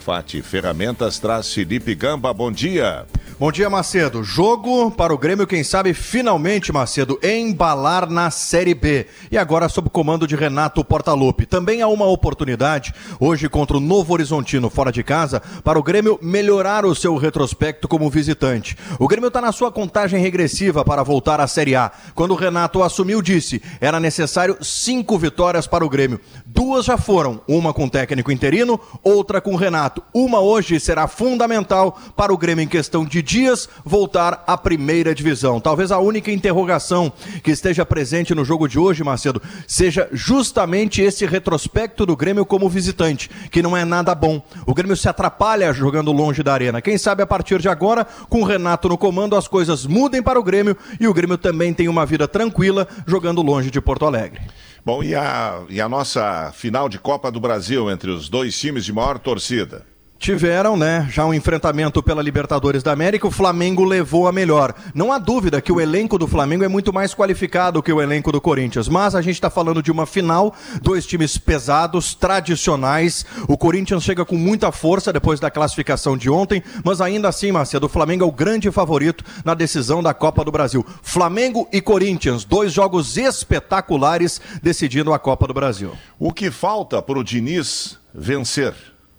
Fati Ferramentas traz Felipe Gamba. Bom dia. Bom dia, Macedo. Jogo para o Grêmio, quem sabe, finalmente, Macedo, embalar na Série B. E agora sob o comando de Renato Portaluppi. Também há uma oportunidade, hoje contra o Novo Horizontino, fora de casa, para o Grêmio melhorar o seu retrospecto como visitante. O Grêmio está na sua contagem regressiva para voltar à Série A. Quando o Renato assumiu, disse, era necessário 5 vitórias para o Grêmio. 2 já foram, uma com o técnico interino, outra com o Renato. Uma hoje será fundamental para o Grêmio em questão de dias voltar à primeira divisão. Talvez a única interrogação que esteja presente no jogo de hoje, Macedo, seja justamente esse retrospecto do Grêmio como visitante, que não é nada bom. O Grêmio se atrapalha jogando longe da arena. Quem sabe a partir de agora, com o Renato no comando, as coisas mudem para o Grêmio e o Grêmio também tem uma vida tranquila jogando longe de Porto Alegre. Bom, e a nossa final de Copa do Brasil entre os dois times de maior torcida? Tiveram, né, já um enfrentamento pela Libertadores da América, o Flamengo levou a melhor. Não há dúvida que o elenco do Flamengo é muito mais qualificado que o elenco do Corinthians, mas a gente está falando de uma final, 2 times pesados, tradicionais. O Corinthians chega com muita força depois da classificação de ontem, mas ainda assim, Macedo, o Flamengo é o grande favorito na decisão da Copa do Brasil. Flamengo e Corinthians, 2 jogos espetaculares decidindo a Copa do Brasil. O que falta para o Diniz vencer?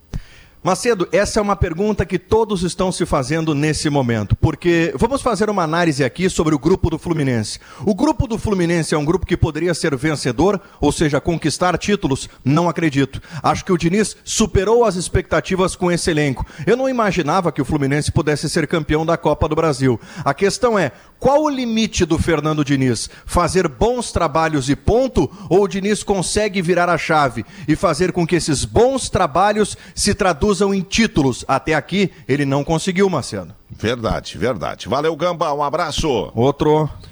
Macedo, essa é uma pergunta que todos estão se fazendo nesse momento, porque vamos fazer uma análise aqui sobre o grupo do Fluminense. O grupo do Fluminense é um grupo que poderia ser vencedor, ou seja, conquistar títulos? Não acredito. Acho que o Diniz superou as expectativas com esse elenco. Eu não imaginava que o Fluminense pudesse ser campeão da Copa do Brasil. A questão é, qual o limite do Fernando Diniz? Fazer bons trabalhos e ponto? Ou o Diniz consegue virar a chave e fazer com que esses bons trabalhos se traduzam em títulos? Até aqui ele não conseguiu, Marcelo. Verdade, verdade. Valeu, Gamba, um abraço. Outro.